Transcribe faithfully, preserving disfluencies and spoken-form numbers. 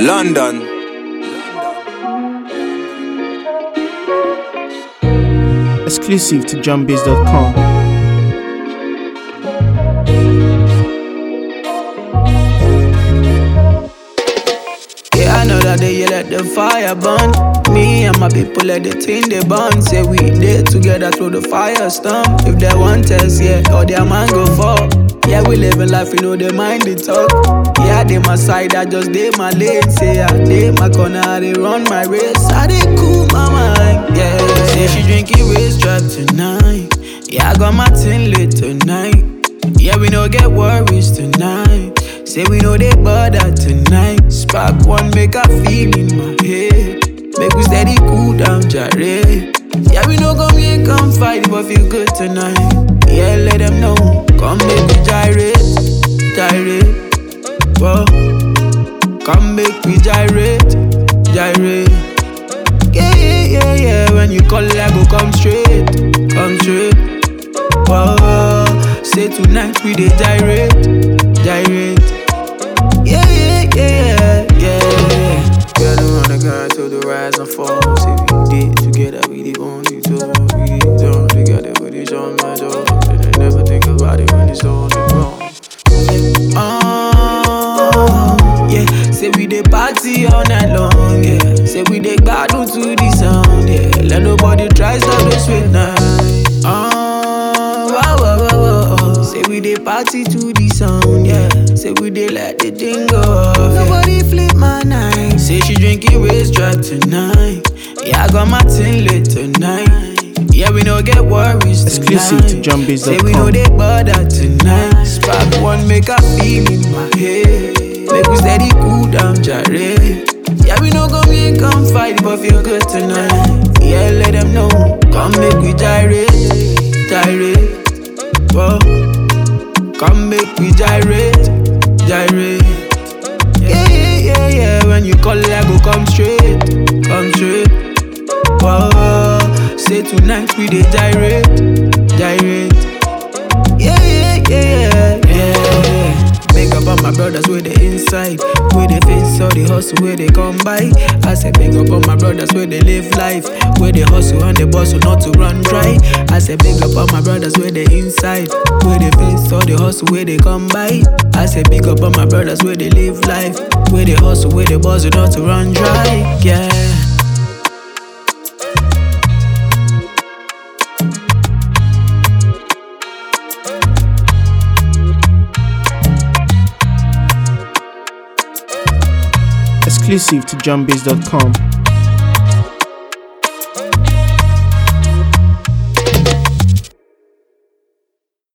London. Exclusive to Jumbase dot com. Yeah, another day you let the fire burn. Me and my people let the thing they burn. Say we did together through the fire storm. If they want us, yeah, or their man go fall. Yeah, we living life, we know they mind the talk. Yeah, they my side, I just they my lane. Say yeah, they my corner, I they run my race. I they cool my mind, yeah. Say she drinking waist drop tonight. Yeah, I got my tin lit tonight. Yeah, we no get worries tonight. Say we know they bother tonight. Spark one, make a feel in my head. Make we steady cool down, jare. Yeah, we no come here, come fight, but feel good tonight. Yeah, let them know. Come make we gyrate, gyrate. Whoa. Come make we gyrate, gyrate. Yeah, yeah, yeah, yeah. When you call, I go come straight, come straight. Whoa. Say tonight we dey gyrate, gyrate. Yeah, yeah, yeah, yeah, yeah. Gotta run the grind till the rise and fall. Say we did together, we did want you to. We did done together, we did on my door. And I never think about it when it's all wrong. Oh, yeah. Say we dey party all night long, yeah. Say we dey gbadun to the sound, yeah. Let nobody try stop the sweet night. Oh, wow, wow, wow, wow. Say we dey party to the sound, yeah. Say we dey let the thing go off, yeah. Nobody flip my night. Say she drinking waist drop tonight. Yeah, I got my tin lit tonight. Yeah, we no get worries tonight. Exclusive to Jumbase dot com. Say we know they bother tonight. Spark one, make a feel in my head. Make we steady cool down, jare. Yeah, we no come here, come fight, but feel good tonight. Yeah, let them know. Come make we gyrate, gyrate. Whoa. Come make we gyrate, gyrate. Yeah, yeah, yeah, yeah. When you call, I go come straight, come straight. Whoa. Say tonight we dey gyrate, gyrate. Yeah, yeah, yeah, yeah, yeah. Big up on my brothers with the inside, with the face all the hustle where they come by. I say big up on my brothers where they live life, where they hustle and they bustle not to run dry. I say big up on my brothers where they inside, where they face all the hustle where they come by. I say big up on my brothers where they live life, where they hustle where they bustle not to run dry. Yeah. Exclusive to Jumbase dot com.